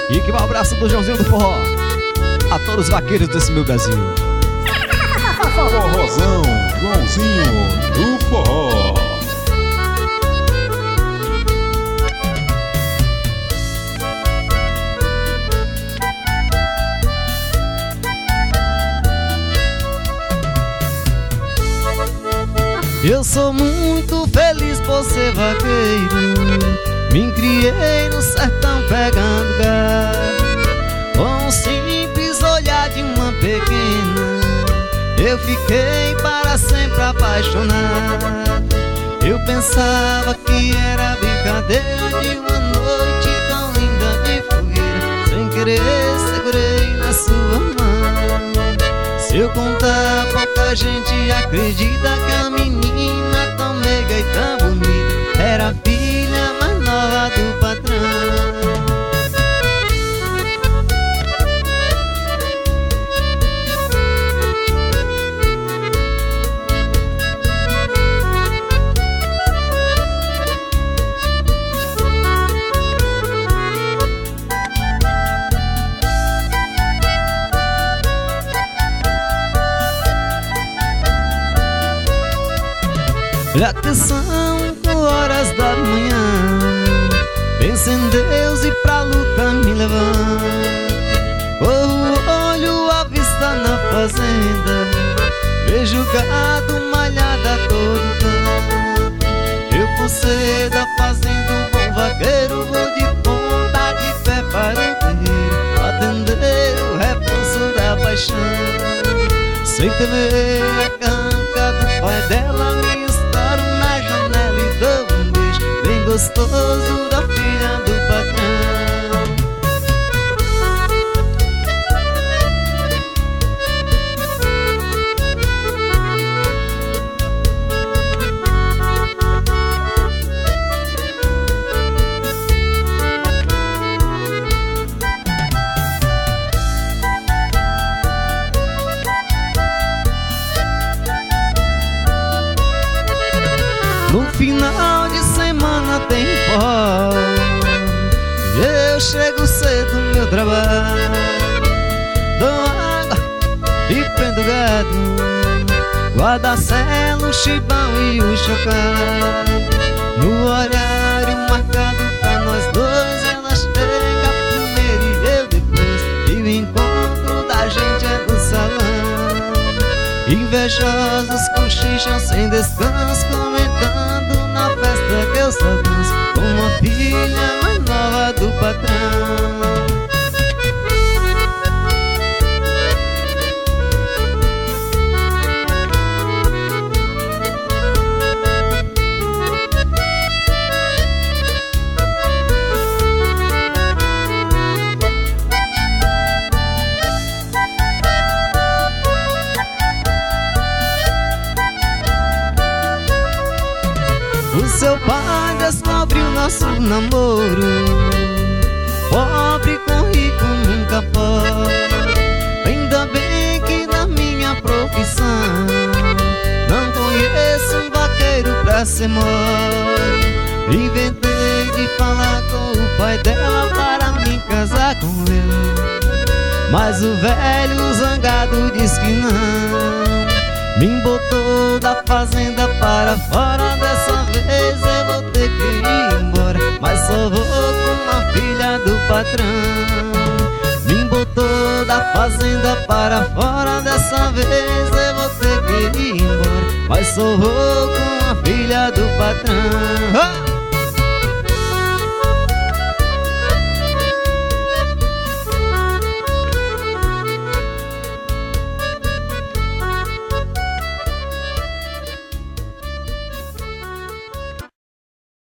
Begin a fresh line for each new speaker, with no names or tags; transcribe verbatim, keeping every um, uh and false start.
E que um abraço do Joãozinho do Forró a todos os vaqueiros desse meu Brasil.
Forrozão, Joãozinho do Forró.
Eu sou muito feliz por ser vaqueiro. Me criei no sertão pegando gado. Com um simples olhar de uma pequena, eu fiquei para sempre apaixonado. Eu pensava que era brincadeira de uma noite tão linda de fogueira. Sem querer segurei na sua mão. Se eu contar, pouca gente acredita que a menina tão meiga e tão bonita era a filha mais nova do patrão. Já que são cinco horas da manhã, penso em Deus e pra luta me levar. Corro o olho à vista na fazenda, vejo gado malhado a todo canto. Eu por ser da fazenda um bom vaqueiro, vou de ponta de pé para o terreiro, atender o repouso da paixão. Sem temer a canca do pai dela, me na janela e dou um beijo bem gostoso da filha do patrão. No final de semana tem forró, eu chego cedo no meu trabalho, dou água e prendo gado, guarda-selo, chibão e o chocalho. No horário marcado pra nós dois, ela chega primeiro e eu depois, e o encontro da gente é no salão. Invejosos cochicham sem descanso, comentando na festa que eu só danço com uma filha mais nova do patrão. O seu pai descobriu nosso namoro, pobre com rico nunca pode. Ainda bem que na minha profissão não conheço um vaqueiro pra ser mole. Inventei de falar com o pai dela para me casar com ele, mas o velho zangado disse que não. Me botou da fazenda para fora, dessa vez eu vou ter que ir embora, mas só vou com a filha do patrão. Me botou da fazenda para fora, dessa vez eu vou ter que ir embora, mas só vou com a filha do patrão.